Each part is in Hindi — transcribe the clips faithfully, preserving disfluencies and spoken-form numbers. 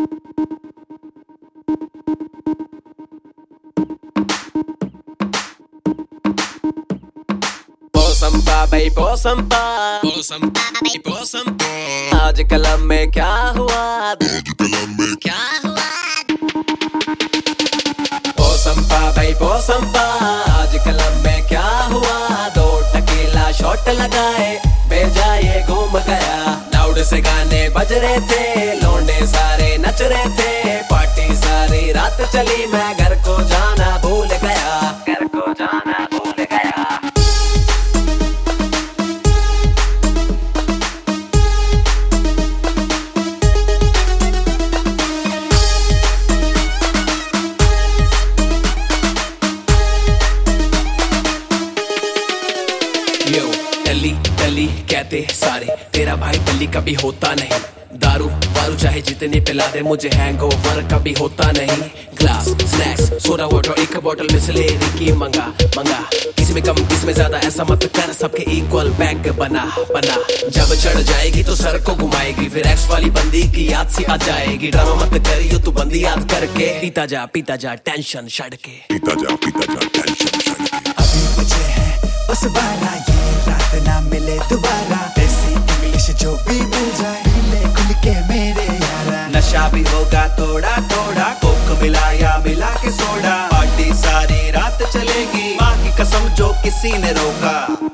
पोसंपा भाई पोसंपा पोसंपा भाई पोसंपा आज कलम में क्या हुआ, आज कलम में क्या हुआ। पोसंपा भाई पोसंपा आज कलम में क्या हुआ। दो टकीला शॉट लगाए भेजा ये घूम गया। लाउड से गाने बज रहे थे, लौंडे सारे नच रहे थे। पार्टी सारी रात चली, मैं घर को जाना भूल गया, घर को जाना भूल गया। यो टली टली कहते सारे, तेरा भाई टली कभी होता नहीं। दारू वारू चाहे जितनी पिला दे, मुझे हैंगओवर कभी होता नहीं। ग्लास स्नैक्स सोडा वाटर एक बोतल बिसलेरी की मंगा मंगा। किसी में कम किसी में ज्यादा ऐसा मत कर, सबके इक्वल बैग बना बना। जब चढ़ जाएगी तो सर को घुमाएगी, फिर एक्स वाली बंदी की याद सी आ जाएगी। ड्रामा मत करियो तू बंदी याद करके, पीता जा पीता जा टेंशन छड़ के, पीता जा पीता जा टेंशन छड़ के। अभी मुझे है बस बारह, ये रात ना मिले दोबारा। ऐसी इंग्लिश जो भी मिल जाए, मिले खुल के मेरे यारा। नशा भी होगा थोड़ा थोड़ा, कोक मिला या मिला के सोडा। पार्टी सारी रात चलेगी, माँ की कसम जो किसी ने रोका।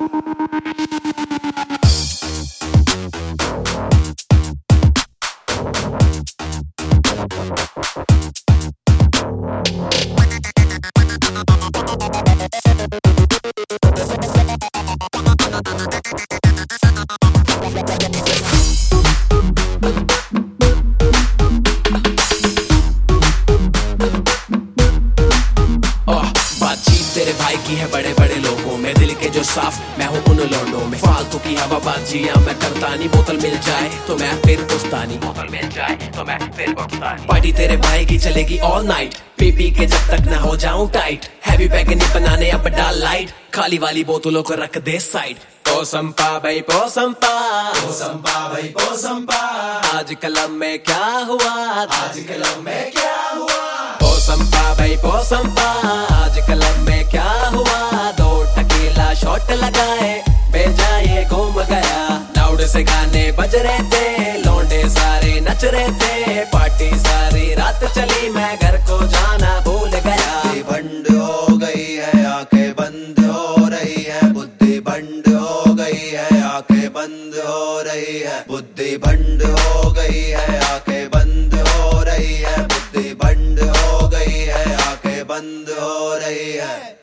तेरे भाई की है बड़े बड़े लोगों में, दिल के जो साफ मैं हूँ उन लौंडों में। फालतू की हवाबाजियां मैं करता नहीं, बोतल मिल जाए तो मैं फिर पुस्तानी, बोतल मिल जाए तो मैं फिर पुस्तानी। पार्टी तेरे भाई की चलेगी ऑल नाइट, पी पी के जब तक ना हो जाऊं टाइट। हैवी पैक नहीं बनाने अब डाल लाइट, खाली वाली बोतलों को रख दे साइड। पोसंपा भाई पोसंपा पोसंपा भाई पोसंपा आज कलम में क्या हुआ, आज कलम में क्या हुआ। पोसंपा भाई पोसंपा आज कलम में क्या हुआ। दो टकीला शॉट लगाए भेजा ये घूम गया। लाउड से गाने बज रहे थे, लौंडे सारे नच रहे थे। पार्टी सारी रात चली, मैं घर को जाना भूल गया। बुद्धि भंड हो गई है, आंखें बंद हो रही है। बुद्धि भंड हो गई है, आंखें बंद हो रही है। बुद्धि भंड हो गई है, आंखें बंद हो रही है। बुद्धि भंड हो गई है, आंखें बंद हो रही है।